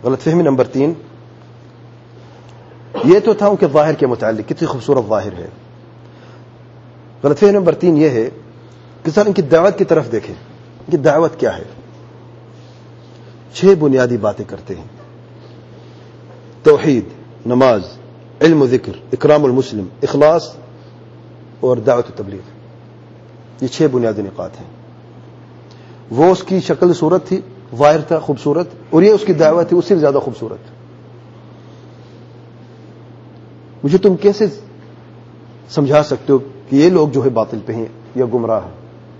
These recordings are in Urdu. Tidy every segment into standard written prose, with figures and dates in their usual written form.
غلط فہمی نمبر 3، یہ تو تھا ان کے ظاہر کے متعلق، کتنی خوبصورت ظاہر ہے. غلط فہمی نمبر 3 یہ ہے کہ سر ان کی دعوت کی طرف دیکھیں، ان کی دعوت کیا ہے. 6 بنیادی باتیں کرتے ہیں: توحید، نماز، علم و ذکر، اکرام المسلم، اخلاص اور دعوت و تبلیغ. یہ 6 بنیادی نکات ہیں. وہ اس کی شکل صورت تھی، ظاہر تھا خوبصورت، اور یہ اس کی دعوت تھی اس سے زیادہ خوبصورت. مجھے تم کیسے سمجھا سکتے ہو کہ یہ لوگ جو ہے باطل پہ ہیں یا گمراہ ہیں؟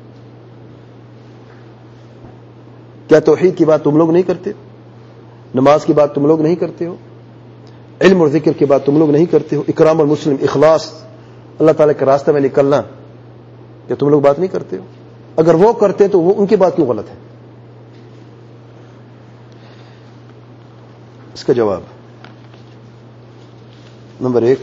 کیا توحید کی بات تم لوگ نہیں کرتے؟ نماز کی بات تم لوگ نہیں کرتے ہو؟ علم اور ذکر کی بات تم لوگ نہیں کرتے ہو؟ اکرام المسلم، اخلاص، اللہ تعالیٰ کے راستے میں نکلنا، کیا تم لوگ بات نہیں کرتے ہو؟ اگر وہ کرتے تو وہ ان کی بات کیوں غلط ہے؟ اس کا جواب نمبر 1،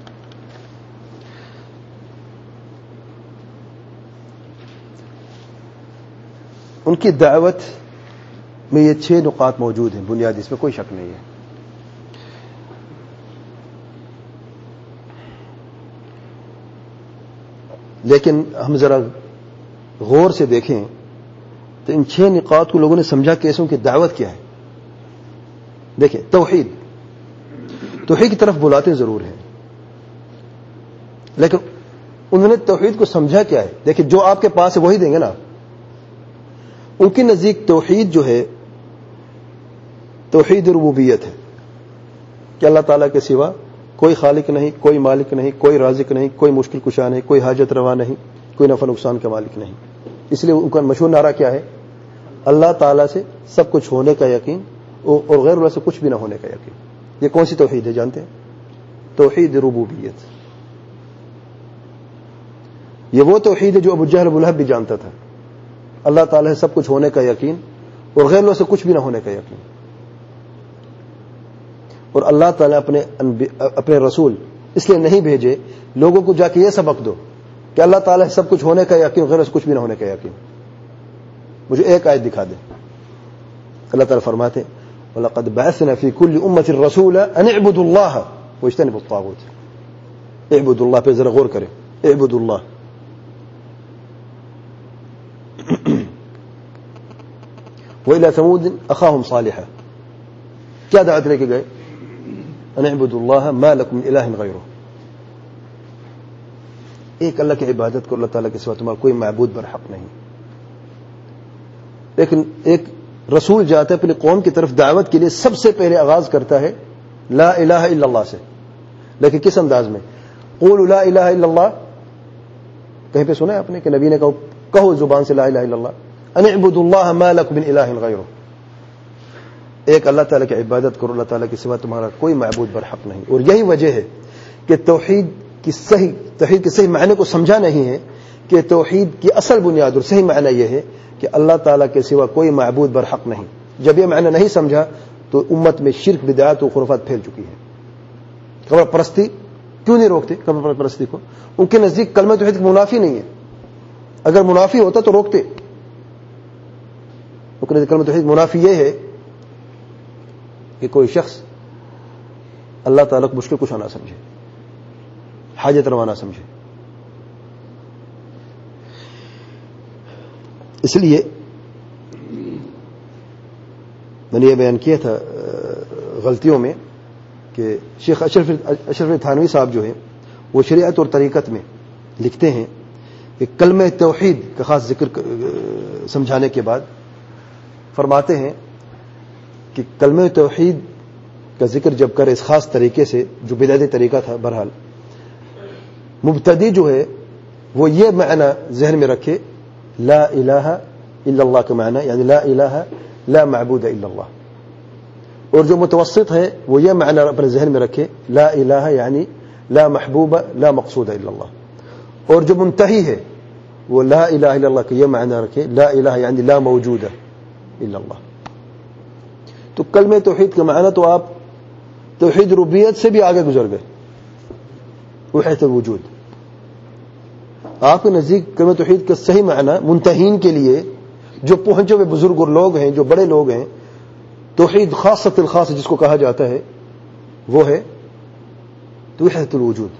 ان کی دعوت میں یہ 6 نقاط موجود ہیں بنیادی، اس میں کوئی شک نہیں ہے. لیکن ہم ذرا غور سے دیکھیں تو ان 6 نقاط کو لوگوں نے سمجھا کیسے، ان کی دعوت کیا ہے. دیکھیں، توحید کی طرف بلاتے ضرور ہیں، لیکن انہوں نے توحید کو سمجھا کیا ہے. دیکھیں، جو آپ کے پاس ہے وہی دیں گے نا. ان کے نزدیک توحید جو ہے توحید ربوبیت ہے کہ اللہ تعالیٰ کے سوا کوئی خالق نہیں، کوئی مالک نہیں، کوئی رازق نہیں، کوئی مشکل کشا نہیں، کوئی حاجت روا نہیں، کوئی نفع نقصان کا مالک نہیں. اس لیے ان کا مشہور نعرہ کیا ہے؟ اللہ تعالیٰ سے سب کچھ ہونے کا یقین اور غیر اللہ سے کچھ بھی نہ ہونے کا یقین. یہ کون سی توحید ہے جانتے ہیں؟ توحید ربوبیت. یہ وہ توحید ہے جو ابو جہل ابو لہب بھی جانتا تھا. اللہ تعالیٰ سے سب کچھ ہونے کا یقین اور غیر اللہ سے کچھ بھی نہ ہونے کا یقین. اور اللہ تعالیٰ اپنے رسول اس لیے نہیں بھیجے لوگوں کو جا کے یہ سبق دو کہ اللہ تعالیٰ سے سب کچھ ہونے کا یقین، غیر سے کچھ بھی نہ ہونے کا یقین. مجھے ایک آیت دکھا دیں. اللہ تعالیٰ فرماتے وَلَقَدْ بَعَثْنَا فِي كُلِّ أُمَّةٍ رَسُولًا أَنِ اعْبُدُوا اللَّهَ وَاجْتَنِبُوا الطَّاغُوتَ. اعبدوا اللہ پہ ذرا غور کریں. اعبدوا اللہ. وَإِلَى ثَمُودٍ أَخَاهُمْ صَالِحًا. کیا دعوت لے کے گئے؟ أَنِ اعْبُدُوا اللَّهَ مَا لَكُمْ مِنْ إِلَٰهٍ غَيْرُهُ. ایک اللہ کی عبادت کو، اللہ تعالیٰ کے سوا تمہارا کوئی معبود برحق نہیں. لیکن ایک رسول جاتا ہے اپنی قوم کی طرف دعوت کے لیے، سب سے پہلے آغاز کرتا ہے لا الہ الا اللہ سے. لیکن کس انداز میں؟ قولوا لا الہ الا اللہ. کہیں پہ سنا ہے آپ نے کہ نبی نے کہو زبان سے لا الہ الا اللہ. ان اعبدوا اللہ ما لکم من الہ غیرہ. ایک اللہ تعالیٰ کی عبادت کرو، اللہ تعالیٰ کے سوا تمہارا کوئی معبود برحق نہیں. اور یہی وجہ ہے کہ توحید کے صحیح معنی کو سمجھا نہیں ہے کہ توحید کی اصل بنیاد اور صحیح معنی یہ ہے کہ اللہ تعالیٰ کے سوا کوئی معبود برحق نہیں. جب یہ معنی نہیں سمجھا تو امت میں شرک، بدعات و خرافات پھیل چکی ہے. قبر پرستی کیوں نہیں روکتے؟ قبر پرستی کو ان کے نزدیک کلمہ توحید منافی نہیں ہے. اگر منافی ہوتا تو روکتے. کلمہ توحید منافی یہ ہے کہ کوئی شخص اللہ تعالیٰ کو مشکل کشا نہ سمجھے، حاجت روا نہ سمجھے. اس لیے میں نے یہ بیان کیا تھا غلطیوں میں کہ شیخ اشرف تھانوی صاحب جو ہیں وہ شریعت اور طریقت میں لکھتے ہیں کہ کلمہ توحید کا خاص ذکر سمجھانے کے بعد فرماتے ہیں کہ کلمہ توحید کا ذکر جب کرے اس خاص طریقے سے جو بدعتی طریقہ تھا، بہرحال مبتدی جو ہے وہ یہ معنی ذہن میں رکھے لا الہ الا اللہ کا معنی، یعنی لا الہ لا معبود الا اللہ. اور جو متوسط ہے وہ یہ معنی اپنے ذہن میں رکھے لا الہ یعنی لا محبوب لا مقصود الا اللہ. اور جو منتہی ہے وہ لا الہ الا اللہ کا یہ معنی رکھے لا الہ یعنی لا موجود الا اللہ. تو کلمہ توحید کا معنی تو آپ توحید ربوبیت سے بھی آگے گزر گئے، وحدت الوجود. آپ کے نزدیک کلمہ توحید کا صحیح معنی منتہین کے لیے جو پہنچے ہوئے بزرگ لوگ ہیں، جو بڑے لوگ ہیں، توحید خاصۃ الخاص جس کو کہا جاتا ہے وہ ہے وحدت الوجود.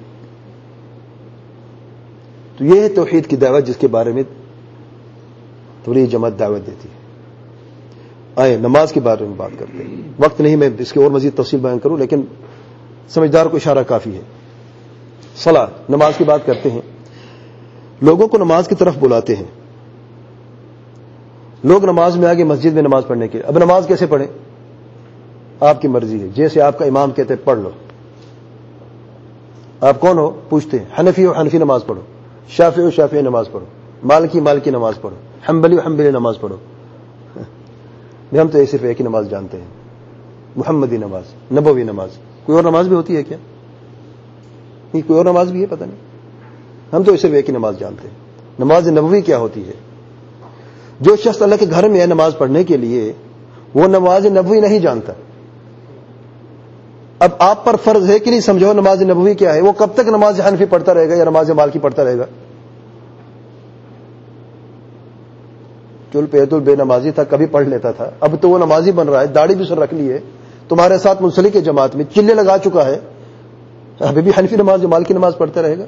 تو یہ ہے توحید کی دعوت جس کے بارے میں تبلیغی جماعت دعوت دیتی ہے. آئے نماز کے بارے میں بات کرتے ہیں. وقت نہیں میں اس کی اور مزید تفصیل بیان کروں، لیکن سمجھدار کو اشارہ کافی ہے. صلاۃ، نماز کی بات کرتے ہیں. لوگوں کو نماز کی طرف بلاتے ہیں. لوگ نماز میں آگے مسجد میں نماز پڑھنے کے. اب نماز کیسے پڑھیں؟ آپ کی مرضی ہے. جیسے آپ کا امام کہتے ہیں پڑھ لو. آپ کون ہو؟ پوچھتے ہیں. حنفی ہو حنفی نماز پڑھو، شافعی ہو شافعی نماز پڑھو، مالکی مالکی نماز پڑھو، حنبلی ہو حنبلی نماز پڑھو. ہم تو صرف ایک ہی نماز جانتے ہیں، محمدی نماز، نبوی نماز. کوئی اور نماز بھی ہوتی ہے کیا؟ نہیں، کوئی اور نماز بھی ہے؟ پتہ نہیں. ہم تو صرف ایک ہی نماز جانتے ہیں. نماز نبوی کیا ہوتی ہے؟ جو شخص اللہ کے گھر میں ہے نماز پڑھنے کے لیے وہ نماز نبوی نہیں جانتا. اب آپ پر فرض ہے کہ نہیں سمجھو نماز نبوی کیا ہے. وہ کب تک نماز حنفی پڑھتا رہے گا یا نماز مالکی پڑھتا رہے گا؟ چل پیت بے نمازی تھا، کبھی پڑھ لیتا تھا، اب تو وہ نمازی بن رہا ہے، داڑھی بھی سر رکھ لی ہے، تمہارے ساتھ منسلک ہے، جماعت میں چلے لگا چکا ہے، ابھی بھی حنفی نماز مالکی نماز پڑھتا رہے گا.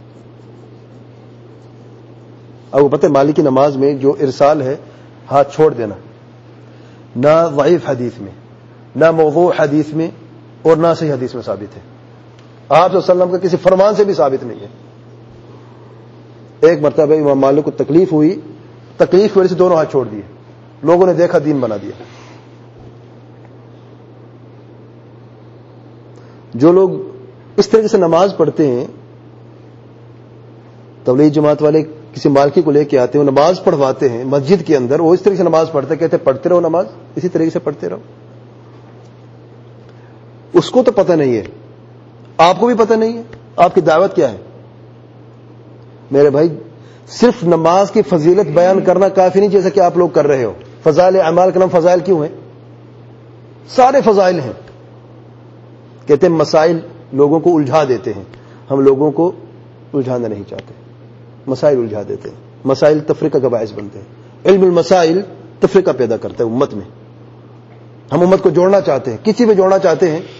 اب وہ پتہ ہے مالکی نماز میں جو ارسال ہے ہاتھ چھوڑ دینا، نہ ضعیف حدیث میں، نہ موضوع حدیث میں، اور نہ صحیح حدیث میں ثابت ہے. آپ صلی اللہ علیہ وسلم کا کسی فرمان سے بھی ثابت نہیں ہے. ایک مرتبہ امام مالک کو تکلیف ہوئی، تکلیف کی وجہ سے دونوں ہاتھ چھوڑ دیے. لوگوں نے دیکھا دین بنا دیا. جو لوگ اس طریقے سے نماز پڑھتے ہیں، تبلیغ جماعت والے کسی مالکی کو لے کے آتے ہیں، وہ نماز پڑھواتے ہیں مسجد کے اندر، وہ اس طریقے سے نماز پڑھتے ہیں، کہتے ہیں پڑھتے رہو نماز، اسی طریقے سے پڑھتے رہو. اس کو تو پتہ نہیں ہے، آپ کو بھی پتہ نہیں ہے آپ کی دعوت کیا ہے. میرے بھائی صرف نماز کی فضیلت بیان کرنا کافی نہیں، جیسا کہ آپ لوگ کر رہے ہو. فضائل اعمال کا نام فضائل کیوں ہیں؟ سارے فضائل ہیں. کہتے ہیں مسائل لوگوں کو الجھا دیتے ہیں. ہم لوگوں کو الجھانا نہیں چاہتے، مسائل الجھا دیتے ہیں. مسائل تفریقہ کا باعث بنتے ہیں. علم المسائل تفریقہ پیدا کرتا ہے امت میں. ہم امت کو جوڑنا چاہتے ہیں، کسی پہ جوڑنا چاہتے ہیں،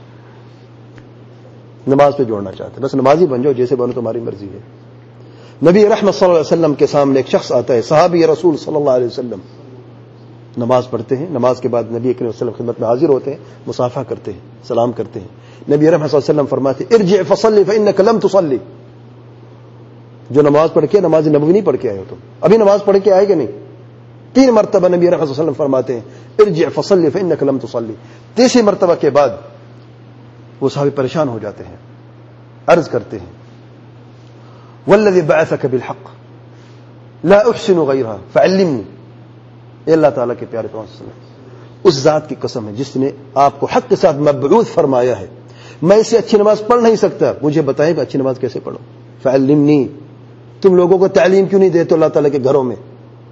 نماز پہ جوڑنا چاہتے ہیں. بس نمازی بن جاؤ، جیسے بنو تمہاری مرضی ہے. نبی رحمت صلی اللہ علیہ وسلم کے سامنے ایک شخص آتا ہے، صحابی رسول صلی اللہ علیہ وسلم، نماز پڑھتے ہیں. نماز کے بعد نبی کریم صلی اللہ علیہ وسلم خدمت میں حاضر ہوتے ہیں، مصافحہ کرتے ہیں، سلام کرتے ہیں. نبی رحمت صلی اللہ علیہ وسلم فرماتے ہیں ارجع فصلی فانک لم تصلی. جو نماز پڑھ کے نماز نبوی نہیں پڑھ کے آئے ہو، تم ابھی نماز پڑھ کے آئے کہ نہیں؟ 3 مرتبہ نبی رحمت صلی اللہ علیہ وسلم فرماتے ہیں ارجع فصلی فانک لم تصلی. تیسری مرتبہ کے بعد وہ صحابی پریشان ہو جاتے ہیں، عرض کرتے ہیں والذی بعثک بالحق لا احسن غیرها فعلمنی. اے اللہ تعالیٰ کے پیارے پیغمبر صلی اللہ علیہ وسلم، اس ذات کی قسم ہے جس نے آپ کو حق کے ساتھ مبعوث فرمایا ہے، میں اس سے اچھی نماز پڑھ نہیں سکتا، مجھے بتائیں کہ اچھی نماز کیسے پڑھوں. فعلمنی. تم لوگوں کو تعلیم کیوں نہیں دیتے اللہ تعالیٰ کے گھروں میں؟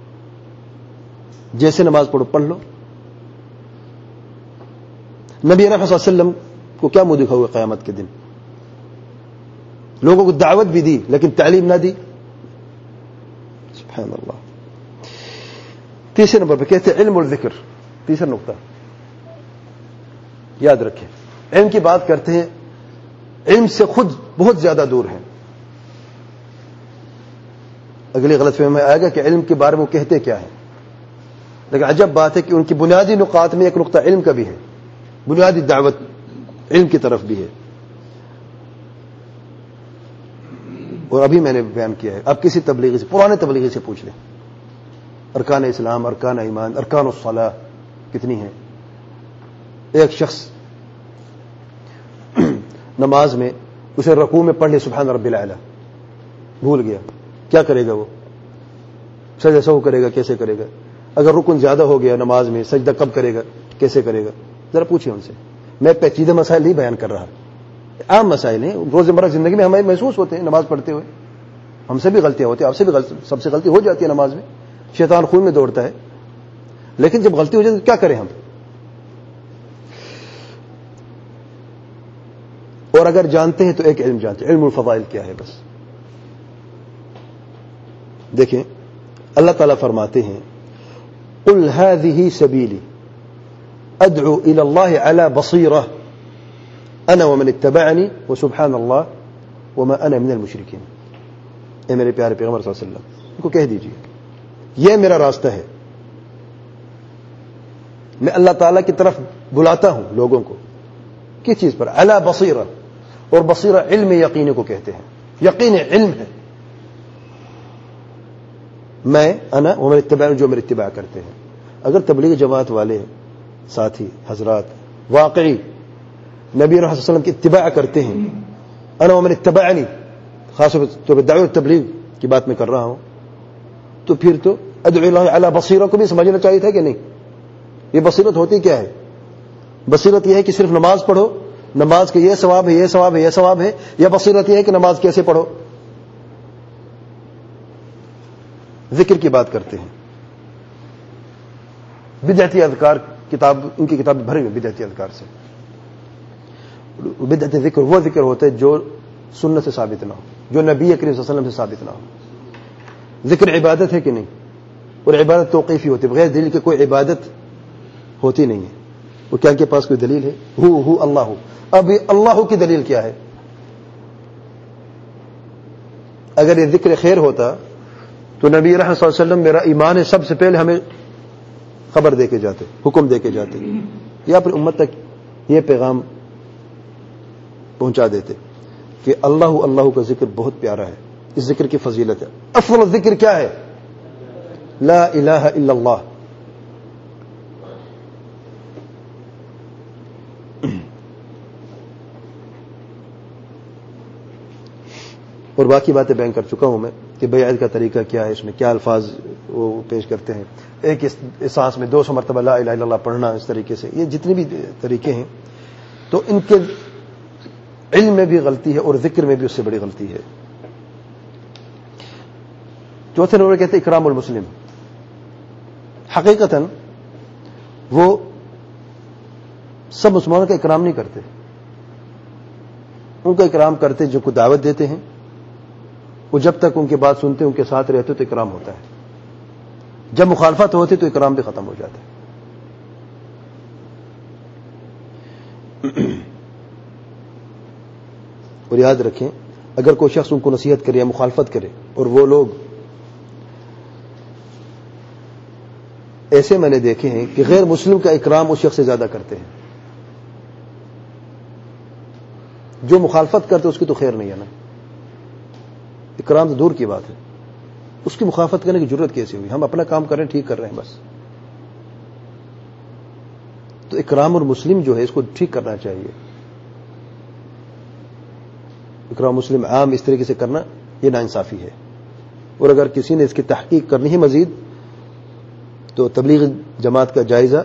جیسے نماز پڑھو پڑھ لو. نبی رحمت صلی اللہ علیہ وسلم کو کیا منہ دکھا ہوا قیامت کے دن؟ لوگوں کو دعوت بھی دی لیکن تعلیم نہ دی. سبحان اللہ. تیسرے نمبر پہ کہتے ہیں علم الذکر. تیسرا نقطہ یاد رکھیں، علم کی بات کرتے ہیں، علم سے خود بہت زیادہ دور ہیں. اگلی غلط فہمی میں آئے گا کہ علم کے بارے میں وہ کہتے کیا ہے، لیکن عجب بات ہے کہ ان کی بنیادی نقاط میں ایک نقطہ علم کا بھی ہے، بنیادی دعوت علم کی طرف بھی ہے. اور ابھی میں نے بیان کیا ہے، اب کسی تبلیغی سے، پرانے تبلیغی سے پوچھ لیں، ارکان اسلام، ارکان ایمان، ارکان الصلاح کتنی ہیں؟ ایک شخص نماز میں اسے رکوع میں پڑھ لے سبحان ربی الاعلی، بھول گیا، کیا کرے گا؟ وہ سجدہ سہو کرے گا؟ کیسے کرے گا؟ اگر رکن زیادہ ہو گیا نماز میں، سجدہ کب کرے گا؟ کیسے کرے گا؟ ذرا پوچھیں ان سے. میں پیچیدہ مسائل نہیں بیان کر رہا، عام مسائل ہیں، روزمرہ زندگی میں ہمیں محسوس ہوتے ہیں نماز پڑھتے ہوئے. ہم سے بھی غلطیاں ہوتی ہیں، آپ سے بھی سب سے غلطی ہو جاتی ہے نماز میں، شیطان خون میں دوڑتا ہے. لیکن جب غلطی ہو جائے تو کیا کریں ہم؟ اور اگر جانتے ہیں تو ایک علم جانتے ہیں، علم الفضائل کیا ہے. بس دیکھیں اللہ تعالیٰ فرماتے ہیں قل هذه سبیلی ادعو الى اللہ علی بصیرہ انا ومن اتبعنی وسبحان اللہ وما انا من المشرکین. اے میرے پیارے پیغمبر صلی اللہ علیہ وسلم ان کو کہہ دیجیے یہ میرا راستہ ہے, میں اللہ تعالیٰ کی طرف بلاتا ہوں لوگوں کو. کس چیز پر؟ علی بصیرہ. اور بصیرہ علم یقین کو کہتے ہیں, یقین علم ہے. میں انا ومن اتبعنی, جو میرے اتباع کرتے ہیں. اگر تبلیغ جماعت والے ساتھی حضرات واقعی نبی صلی اللہ علیہ وسلم کی اتباع کرتے ہیں, انا ومن اتبعنی خاص طور پر دعوت تبلیغ کی بات میں کر رہا ہوں, تو پھر تو ادعو اللہ علی بصیرہ کو بھی سمجھنا چاہیے تھا کہ نہیں. یہ بصیرت ہوتی کیا ہے؟ بصیرت یہ ہے کہ صرف نماز پڑھو, نماز کے یہ ثواب ہے, یہ ثواب ہے, یہ ثواب ہے, یا بصیرت یہ ہے کہ نماز کیسے پڑھو؟ ذکر کی بات کرتے ہیں, بدعتی اذکار کتاب, ان کی کتاب بھری ہوئی بدعتی اذکار سے. بدعتی ذکر وہ ذکر ہوتا ہے جو سنت سے ثابت نہ ہو, جو نبی کریم صلی اللہ علیہ وسلم سے ثابت نہ ہو. ذکر عبادت ہے کہ نہیں؟ اور عبادت توقیفی ہوتی ہے, بغیر دلیل کے کوئی عبادت ہوتی نہیں ہے. وہ کیا ان کے پاس کوئی دلیل ہے؟ ہو اللہ. اب اللہ کی دلیل کیا ہے؟ اگر یہ ذکر خیر ہوتا تو نبی رحمت صلی اللہ علیہ وسلم میرا ایمان ہے سب سے پہلے ہمیں خبر دے کے جاتے, حکم دے کے جاتے, یا اپنی امت تک یہ پیغام پہنچا دیتے کہ اللہ کا ذکر بہت پیارا ہے, اس ذکر کی فضیلت ہے. افضل الذکر کیا ہے؟ لا الہ الا اللہ. اور باقی باتیں بیان کر چکا ہوں میں کہ بیعت کا طریقہ کیا ہے, اس میں کیا الفاظ وہ پیش کرتے ہیں. ایک سانس میں 200 مرتبہ لا الہ الا اللہ پڑھنا, اس طریقے سے یہ جتنے بھی طریقے ہیں, تو ان کے علم میں بھی غلطی ہے اور ذکر میں بھی اس سے بڑی غلطی ہے. چوتھے نمبر کہتے ہیں اکرام المسلم. حقیقتاً وہ سب مسلمانوں کا اکرام نہیں کرتے, ان کا اکرام کرتے جو کو دعوت دیتے ہیں, وہ جب تک ان کی بات سنتے ان کے ساتھ رہتے تو اکرام ہوتا ہے, جب مخالفت ہوتی تو اکرام بھی ختم ہو جاتا ہے. اور یاد رکھیں اگر کوئی شخص ان کو نصیحت کرے یا مخالفت کرے اور وہ لوگ ایسے میں نے دیکھے ہیں کہ غیر مسلم کا اکرام اس شخص سے زیادہ کرتے ہیں, جو مخالفت کرتے اس کی تو خیر نہیں ہے نا, اکرام تو دور کی بات ہے, اس کی مخالفت کرنے کی ضرورت کیسے ہوئی؟ ہم اپنا کام کر رہے ہیں, ٹھیک کر رہے ہیں بس. تو اکرام اور مسلم جو ہے اس کو ٹھیک کرنا چاہیے. اکرام مسلم عام اس طریقے سے کرنا یہ ناانصافی ہے. اور اگر کسی نے اس کی تحقیق کرنی ہے مزید تو تبلیغ جماعت کا جائزہ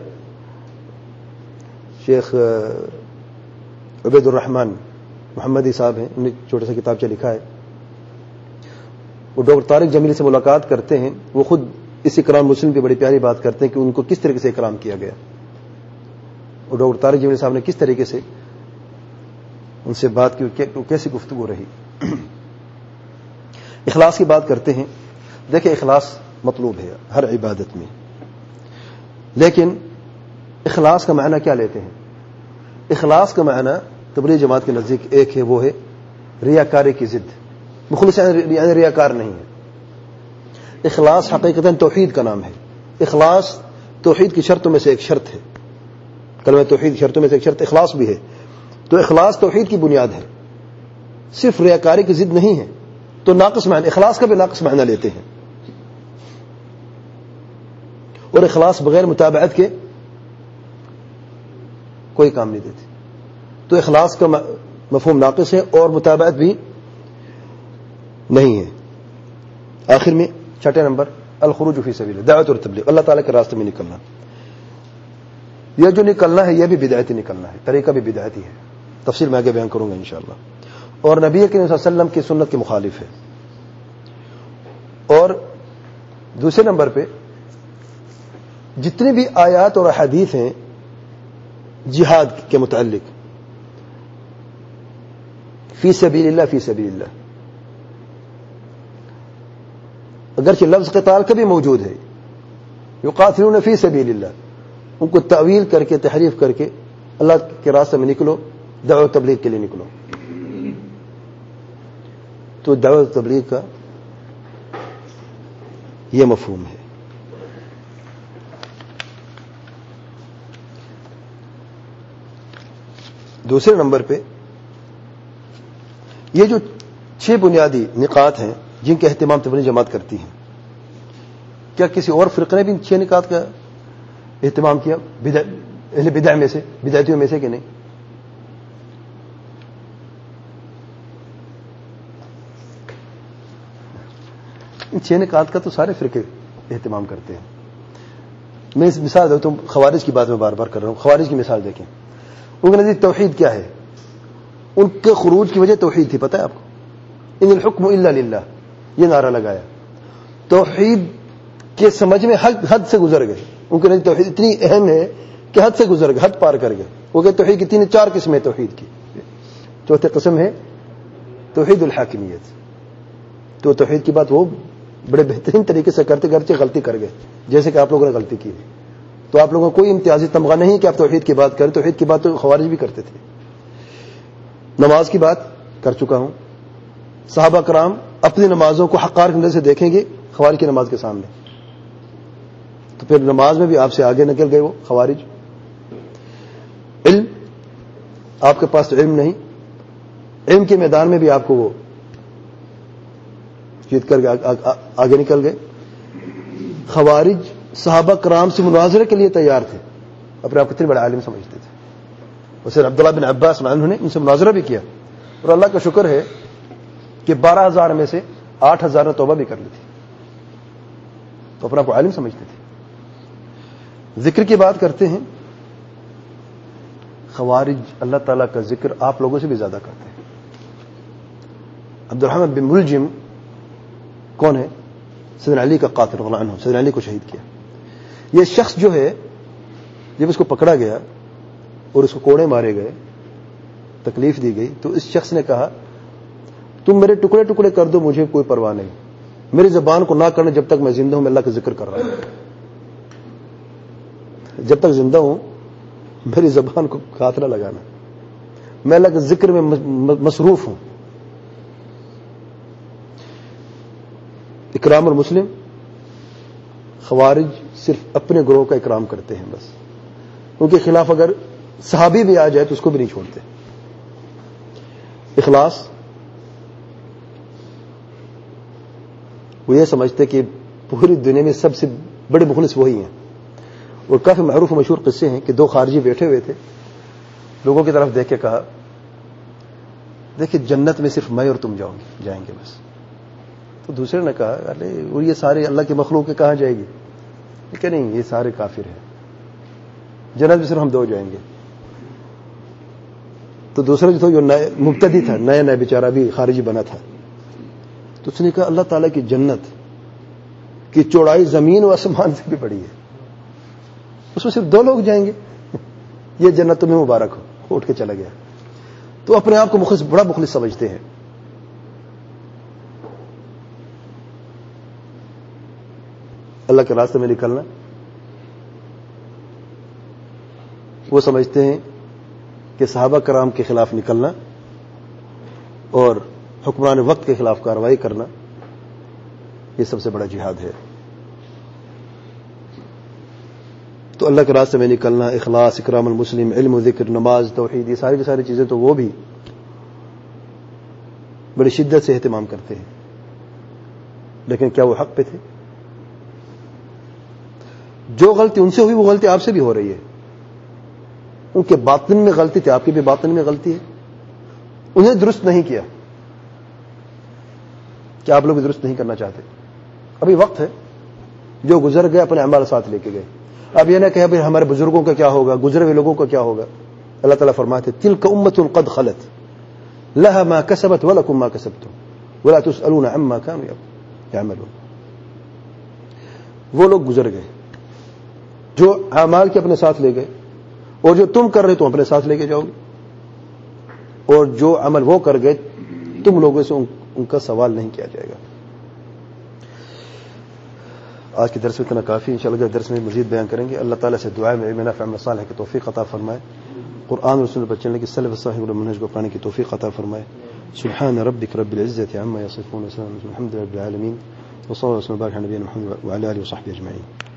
شیخ عبید الرحمن محمدی صاحب ہیں, انہوں نے چھوٹا سا کتابچہ لکھا ہے. وہ ڈاکٹر طارق جمیلی سے ملاقات کرتے ہیں, وہ خود اس اکرام مسلم پہ بڑی پیاری بات کرتے ہیں کہ ان کو کس طریقے سے اکرام کیا گیا, اور ڈاکٹر طارق جمیلی صاحب نے کس طریقے سے ان سے بات کی, کیسی گفتگو رہی. اخلاص کی بات کرتے ہیں. دیکھیں اخلاص مطلوب ہے ہر عبادت میں, لیکن اخلاص کا معنی کیا لیتے ہیں؟ اخلاص کا معنی تبلیغ جماعت کے نزدیک ایک ہے, وہ ہے ریاکاری کی ضد. مخلص یعنی ریاکار نہیں ہے. اخلاص حقیقتاً توحید کا نام ہے. اخلاص توحید کی شرطوں میں سے ایک شرط ہے. کلمہ توحید کی شرطوں میں سے ایک شرط اخلاص بھی ہے. تو اخلاص توحید کی بنیاد ہے, صرف ریاکاری کی ضد نہیں ہے. تو ناقص معنی, اخلاص کا بھی ناقص معنی لیتے ہیں, اور اخلاص بغیر متابعت کے کوئی کام نہیں دیتے. تو اخلاص کا مفہوم ناقص ہے اور متابعت بھی نہیں ہے. آخر میں چھٹے نمبر الخروج فی سبیل اللہ, دعوت اور تبلیغ, اللہ تعالیٰ کے راستے میں نکلنا. یہ جو نکلنا ہے یہ بھی بدعتی نکلنا ہے, طریقہ بھی بدعتی ہے. تفصیل میں آگے بیان کروں گا انشاءاللہ. اور نبی کریم صلی اللہ علیہ وسلم کی سنت کے مخالف ہے. اور دوسرے نمبر پہ جتنی بھی آیات اور احادیث ہیں جہاد کے متعلق, فی سبیل اللہ فی سبیل اللہ, اگرچہ لفظ قتال کا بھی موجود ہے, یقاتلون فی سبیل اللہ, ان کو تعویل کر کے تحریف کر کے اللہ کے راستے میں نکلو، دعوت تبلیغ کے لیے نکلو. تو دعوت تبلیغ کا یہ مفہوم ہے. دوسرے نمبر پہ یہ جو 6 بنیادی نکات ہیں جن کا اہتمام تبلیغ جماعت کرتی ہیں، کیا کسی اور فرقے نے بھی 6 نکات کا اہتمام کیا بدع میں سے، بدعتیوں میں سے کہ نہیں؟ ان 6 نکات کا تو سارے فرقے اہتمام کرتے ہیں. میں اس مثال دیتا ہوں، خوارج کی بات میں بار بار کر رہا ہوں. خوارج کی مثال دیکھیں. ان کے نزدیک توحید کیا ہے؟ ان کے خروج کی وجہ توحید تھی. پتہ ہے آپ کو؟ ان الحکم الا للہ، یہ نعرہ لگایا. توحید کے سمجھ میں حد سے گزر گئے. ان کے نزدیک توحید اتنی اہم ہے کہ حد سے گزر گئے، حد پار کر گئے. وہ کہ توحید کی 4 قسمیں توحید کی. چوتھی قسم ہے توحید الحاکمیت. تو توحید کی بات وہ بڑے بہترین طریقے سے کرتے کرتے غلطی کر گئے، جیسے کہ آپ لوگوں نے غلطی کی. تو آپ لوگوں کو کوئی امتیازی تمغہ نہیں کہ آپ توحید کی بات کریں. توحید کی بات تو خوارج بھی کرتے تھے. نماز کی بات کر چکا ہوں. صحابہ کرام اپنی نمازوں کو حقار کی نظر سے دیکھیں گے خوارج کی نماز کے سامنے، تو پھر نماز میں بھی آپ سے آگے نکل گئے وہ خوارج. علم، آپ کے پاس تو علم نہیں، علم کے میدان میں بھی آپ کو وہ جیت کر آگے نکل گئے. خوارج صحابہ کرام سے مناظرے کے لیے تیار تھے، اپنے آپ کو اتنے بڑے عالم سمجھتے تھے. ویسے عبداللہ بن عباس عنہ نے ان سے مناظرہ بھی کیا، اور اللہ کا شکر ہے کہ 12,000 میں سے 8,000 نے توبہ بھی کر لی تھی. تو اپنا کو عالم سمجھتے تھے. ذکر کی بات کرتے ہیں. خوارج اللہ تعالیٰ کا ذکر آپ لوگوں سے بھی زیادہ کرتے ہیں. عبد الرحمن بن ملجم کون ہے؟ سیدنا علی کا قاتل رضی اللہ عنہ، سیدنا علی کو شہید کیا. یہ شخص جو ہے جب اس کو پکڑا گیا اور اس کو کوڑے مارے گئے، تکلیف دی گئی، تو اس شخص نے کہا تم میرے ٹکڑے ٹکڑے کر دو، مجھے کوئی پرواہ نہیں، میری زبان کو نہ کرنا جب تک میں زندہ ہوں. میں اللہ کا ذکر کر رہا ہوں. جب تک زندہ ہوں میری زبان کو ہاتھ نہ لگانا، میں اللہ کے ذکر میں مصروف ہوں. اکرام المسلم. خوارج صرف اپنے گروہ کا اکرام کرتے ہیں بس. ان کے خلاف اگر صحابی بھی آ جائے تو اس کو بھی نہیں چھوڑتے. اخلاص، وہ یہ سمجھتے کہ پوری دنیا میں سب سے بڑے مخلص وہی ہیں. اور کافی معروف و مشہور قصے ہیں کہ 2 خارجی بیٹھے ہوئے تھے، لوگوں کی طرف دیکھ کے کہا دیکھیں جنت میں صرف میں اور تم جائیں گے بس. تو دوسرے نے کہا ارے اور یہ سارے اللہ کی مخلوق کے کہاں جائے گی؟ کہ نہیں، یہ سارے کافر ہیں، جنت میں صرف ہم 2 جائیں گے. تو دوسرا جو تھا جو مبتدی تھا، نیا بیچارہ بھی خارجی بنا تھا، تو اس نے کہا اللہ تعالیٰ کی جنت کی چوڑائی زمین و آسمان سے بھی بڑی ہے، اس میں صرف 2 لوگ جائیں گے، یہ جنت تمہیں مبارک ہو. اٹھ کے چلا گیا. تو اپنے آپ کو مخلص، بڑا مخلص سمجھتے ہیں. اللہ کے راستے میں نکلنا وہ سمجھتے ہیں کہ صحابہ کرام کے خلاف نکلنا اور حکمران وقت کے خلاف کارروائی کرنا یہ سب سے بڑا جہاد ہے. تو اللہ کے راستے میں نکلنا، اخلاص، اکرام المسلم، علم و ذکر، نماز، توحید، یہ ساری کی ساری چیزیں تو وہ بھی بڑی شدت سے اہتمام کرتے ہیں. لیکن کیا وہ حق پہ تھے؟ جو غلطی ان سے ہوئی وہ غلطی آپ سے بھی ہو رہی ہے. ان کے باطن میں غلطی تھی، آپ کی بھی باطن میں غلطی ہے. انہیں درست نہیں کیا، کیا آپ لوگ بھی درست نہیں کرنا چاہتے؟ ابھی وقت ہے. جو گزر گئے اپنے اعمال ساتھ لے کے گئے. اب یہ نہ کہ ابھی ہمارے بزرگوں کا کیا ہوگا، گزرے ہوئے لوگوں کا کیا ہوگا. اللہ تعالیٰ فرماتے تلک امۃ قد خلت لها ما كسبت ولكم ما كسبتم ولا تسألون عما كانوا يعملون. وہ لوگ گزر گئے جو اعمال کے اپنے ساتھ لے گئے، اور جو تم کر رہے تم اپنے ساتھ لے کے جاؤ گے، اور جو عمل وہ کر گئے تم لوگوں سے ان کا سوال نہیں کیا جائے گا. آج کے درس میں اتنا کافی. انشاءاللہ درس میں مزید بیان کریں گے. اللہ تعالیٰ سے دعا میں علم نافع عمل صالح کی توفیق عطا فرمائے. قرآن اور سنت پر چلنے کی سلف صالح اور منہج کو اپنانے کی توفیق عطا فرمائے. سبحان ربک رب العزة عما یصفون وسلام الحمد للہ رب العالمین وصلی اللہ وسلم وبارک علی نبینا محمد وعلی آلہ وصحبہ اجمعین.